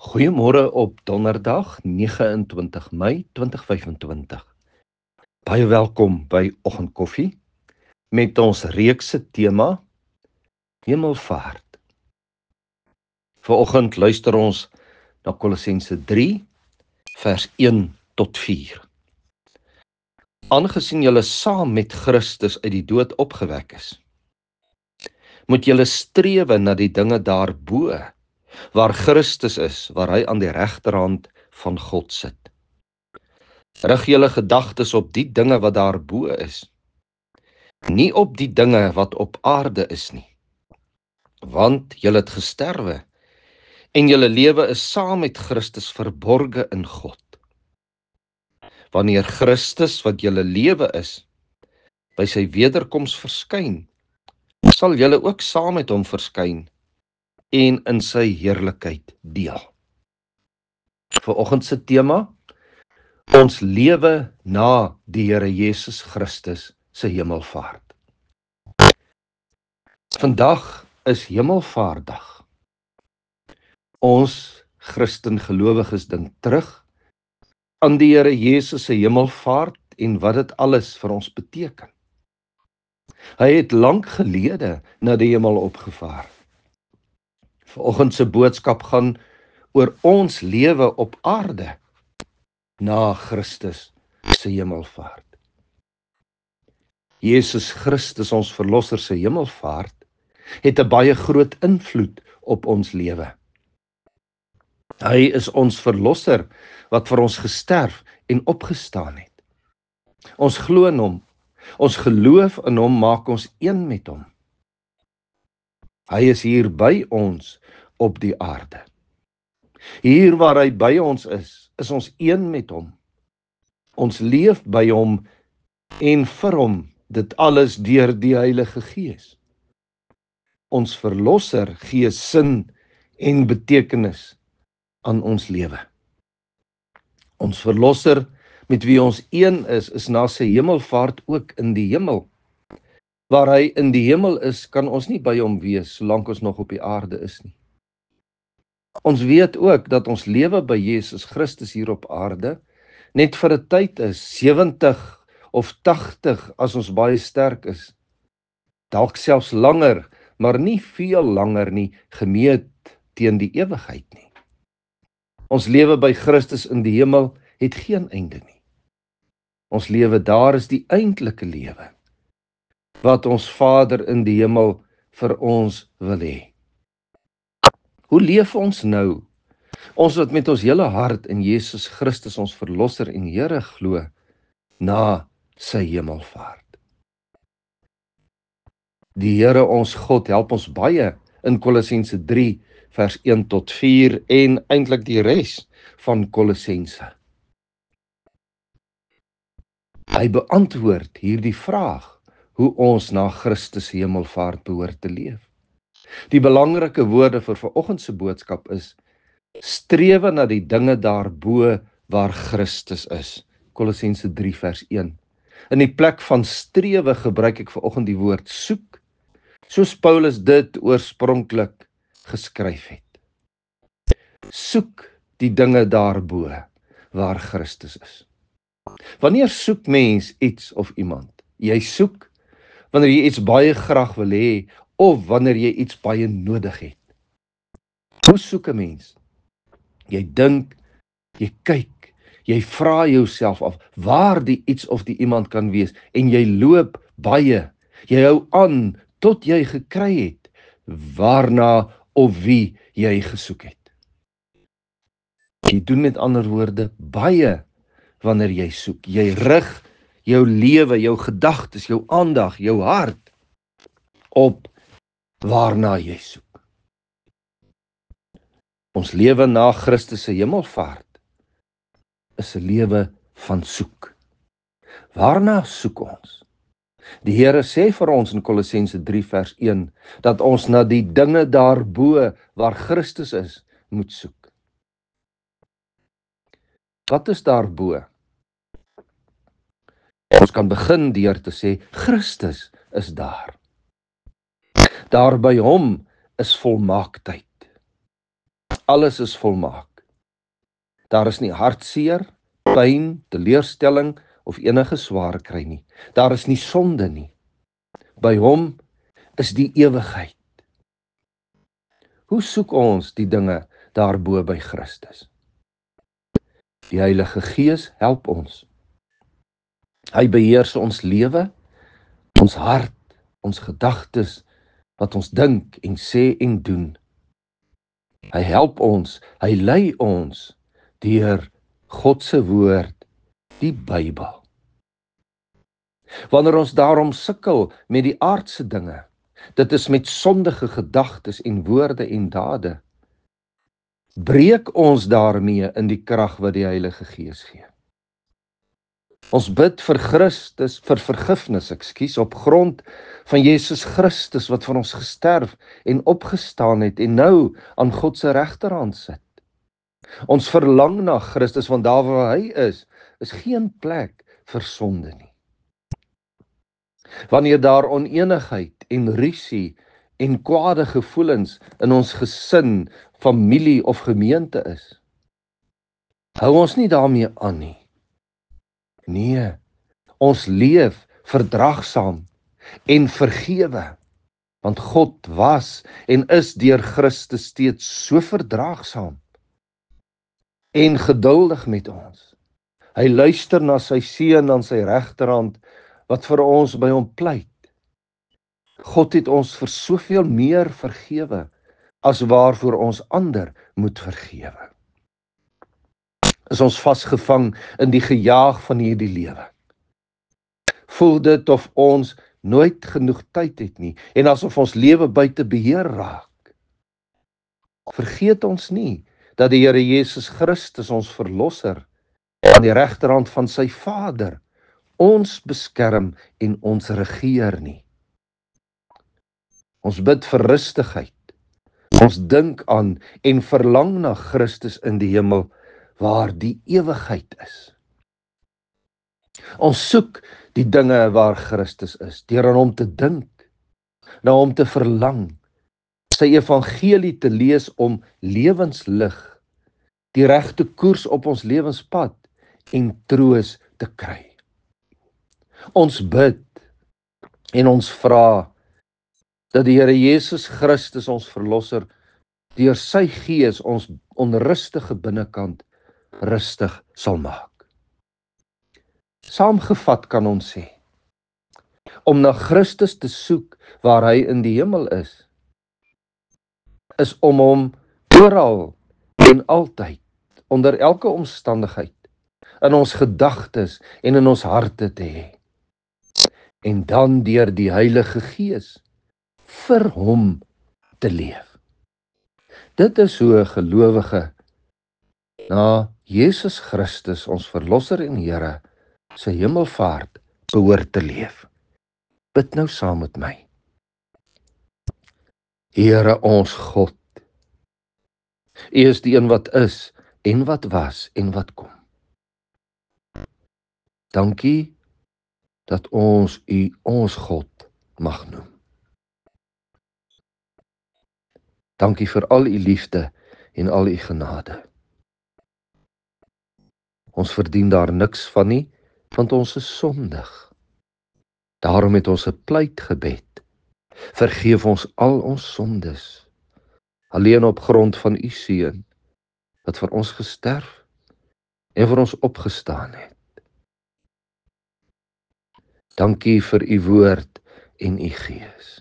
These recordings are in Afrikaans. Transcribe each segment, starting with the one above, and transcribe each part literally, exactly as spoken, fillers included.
Goeiemôre op donderdag nege en twintig Mei twintig vyf-en-twintig. Baie welkom by Oggendkoffie met ons reekse tema Hemelvaart. Vanoggend luister ons na Kolossense drie vers een tot vier. Aangesien julle saam met Christus uit die dood opgewek is, moet julle strewe na die dinge daarbo, waar Christus is, waar hy aan die regterhand van God sit. Rig julle gedagtes op die dinge wat daarbo is, nie op die dinge wat op aarde is nie. Want julle het gesterwe, en julle lewe is saam met Christus verborge in God. Wanneer Christus, wat julle lewe is, by sy wederkoms verskyn, sal julle ook saam met hom verskyn, en in sy heerlikheid deel. Vanoggend se tema, ons lewe na die Here Jesus Christus se hemelvaart. Vandag is Hemelvaartdag. Ons Christen gelowiges dink terug aan die Here Jesus se hemelvaart en wat dit alles vir ons beteken. Hy het lank gelede na die hemel opgevaar. Vanoggend se boodskap gaan oor ons lewe op aarde na Christus se hemelvaart. Jesus Christus, ons verlosser se hemelvaart, het 'n baie groot invloed op ons lewe. Hy is ons verlosser wat vir ons gesterf en opgestaan het. Ons glo in hom. Ons geloof in hom maak ons een met hom. Hy is hier by ons op die aarde. Hier waar hy by ons is, is ons een met hom. Ons leef by hom en vir hom, dit alles deur die Heilige Gees. Ons verlosser gee sin en betekenis aan ons lewe. Ons verlosser met wie ons een is, is na sy hemelvaart ook in die hemel. Waar hy in die hemel is, kan ons nie by hom wees, solank ons nog op die aarde is nie. Ons weet ook dat ons lewe by Jesus Christus hier op aarde net vir 'n tyd is, sewenttig of tagtig as ons baie sterk is. Dalk selfs langer, maar nie veel langer nie, gemeet teen die ewigheid nie. Ons lewe by Christus in die hemel het geen einde nie. Ons lewe daar is die eintlike lewe, wat ons Vader in die hemel vir ons wil hê. Hoe leef ons nou? Ons wat met ons hele hart in Jesus Christus ons verlosser en Here glo, na sy hemelvaart. Die Here ons God help ons baie in Kolossense drie vers een tot vier en eintlik die res van Kolossense. Hy beantwoord hierdie vraag hoe ons na Christus se hemelvaart behoort te leef. Die belangrike woorde vir vanoggend se boodskap is: strewe na die dinge daarbo waar Christus is. Kolossense drie vers een. In die plek van strewe gebruik ek vanoggend die woord soek, soos Paulus dit oorspronklik geskryf het. Soek die dinge daarbo waar Christus is. Wanneer soek mens iets of iemand? Jy soek wanneer jy iets baie graag wil hê of wanneer jy iets baie nodig het. Hoe soek 'n mens? Jy dink, jy kyk, jy vra jouself af waar die iets of die iemand kan wees en jy loop baie, jy hou aan tot jy gekry het waarna of wie jy gesoek het. Jy doen met ander woorde baie wanneer jy soek. Jy rig jou lewe, jou gedagtes, jou aandag, jou hart op waarna jy soek. Ons lewe na Christus se hemelvaart is 'n lewe van soek. Waarna soek ons? Die Here sê vir ons in Kolossense drie vers een dat ons na die dinge daarbo waar Christus is, moet soek. Wat is daarbo? Ons kan begin deur te sê, Christus is daar. Daar by hom is volmaaktheid. Alles is volmaak. Daar is nie hartseer, pyn, teleurstelling of enige swaar kry nie. Daar is nie sonde nie. By hom is die ewigheid. Hoe soek ons die dinge daarbo by Christus? Die Heilige Gees help ons. Hy beheers ons lewe, ons hart, ons gedagtes, wat ons dink en sê en doen. Hy help ons, hy lei ons deur God se woord, die Bybel. Wanneer ons daarom sukkel met die aardse dinge, dit is met sondige gedagtes en woorde en dade, breek ons daarmee in die krag wat die Heilige Gees gee. Ons bid vir Christus, vir vergifnis, ekskuus, op grond van Jesus Christus wat vir ons gesterf en opgestaan het en nou aan God se regterhand sit. Ons verlang na Christus, want daar waar hy is, is geen plek vir sonde nie. Wanneer daar onenigheid en rusie en kwade gevoelens in ons gesin, familie of gemeente is, hou ons nie daarmee aan nie. Nee, ons leef verdraagsaam en vergewe, want God was en is deur Christus steeds so verdraagsaam en geduldig met ons. Hy luister na sy seun aan sy regterhand, wat vir ons by hom pleit. God het ons vir soveel meer vergewe, as waarvoor ons ander moet vergewe. Is ons vasgevang in die gejaag van hierdie lewe? Voel dit of ons nooit genoeg tyd het nie, en asof ons lewe buite beheer raak? Vergeet ons nie, dat die Here Jesus Christus, ons verlosser, aan die regterhand van sy Vader, ons beskerm en ons regeer nie. Ons bid vir rustigheid. Ons dink aan en verlang na Christus in die hemel, waar die ewigheid is. Ons soek die dinge waar Christus is, deur aan hom te dink, na hom te verlang, sy evangelie te lees om lewenslig, die regte koers op ons lewenspad en troos te kry. Ons bid en ons vra dat die Here Jesus Christus, ons verlosser, deur sy Gees ons onrustige binnekant rustig sal maak. Saamgevat kan ons sê, om na Christus te soek waar hy in die hemel is, is om hom oral en altyd, onder elke omstandigheid, in ons gedagtes en in ons harte te hê. En dan deur die Heilige Gees vir hom te leef. Dit is hoe 'n gelowige na Jesus Christus, ons verlosser en Here, sy hemelvaart behoort te leef. Bid nou saam met my. Here ons God, U is die een wat is en wat was en wat kom. Dankie dat ons U ons God mag noem. Dankie vir al U liefde en al U genade. Ons verdien daar niks van nie, want ons is sondig. Daarom het ons 'n pleitgebed. Vergeef ons al ons sondes, alleen op grond van U seun, wat vir ons gesterf en vir ons opgestaan het. Dankie vir U woord en U Gees.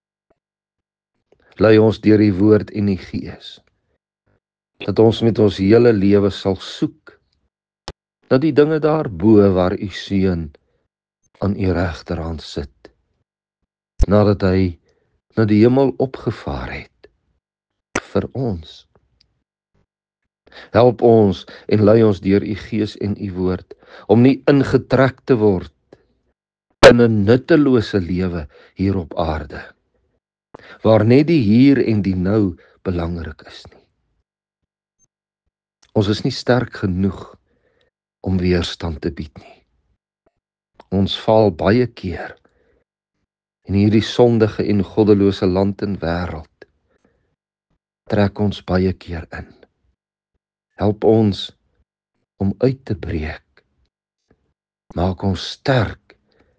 Lei ons deur U woord en U Gees, dat ons met ons hele lewe sal soek, dat die dinge daarbo waar U seun aan U regterhand sit, nadat hy na die hemel opgevaar het, vir ons. Help ons en lei ons deur U Gees en U woord, om nie ingetrek te word in 'n nuttelose lewe hier op aarde, waar net die hier en die nou belangrik is nie. Ons is nie sterk genoeg om weerstand te bied nie. Ons val baie keer in hierdie sondige en goddelose land en wêreld, trek ons baie keer in. Help ons om uit te breek. Maak ons sterk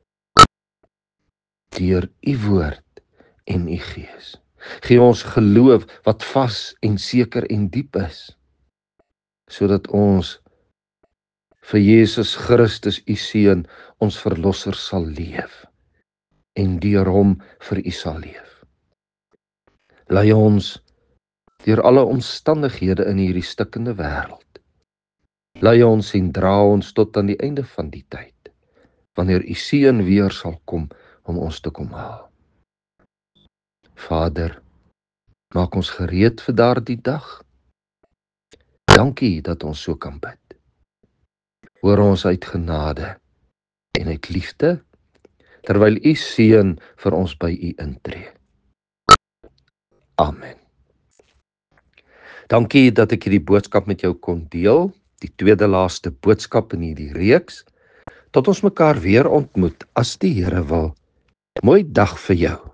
deur u woord en u gees. Gee ons geloof wat vas en seker en diep is, sodat ons vir Jesus Christus, u Seun, ons Verlosser sal leef en deur hom vir u sal leef. Lei ons deur alle omstandighede in hierdie stikkende wêreld. Lei ons en dra ons tot aan die einde van die tyd, wanneer u Seun weer sal kom om ons te kom haal. Vader, maak ons gereed vir daardie dag. Dankie dat ons so kan bid. Hoor ons uit genade en uit liefde, terwyl u Seun vir ons by u intree. Amen. Dankie dat ek hierdie boodskap met jou kon deel, die tweede laaste boodskap in hierdie reeks. Tot ons mekaar weer ontmoet, as die Here wil. Mooi dag vir jou.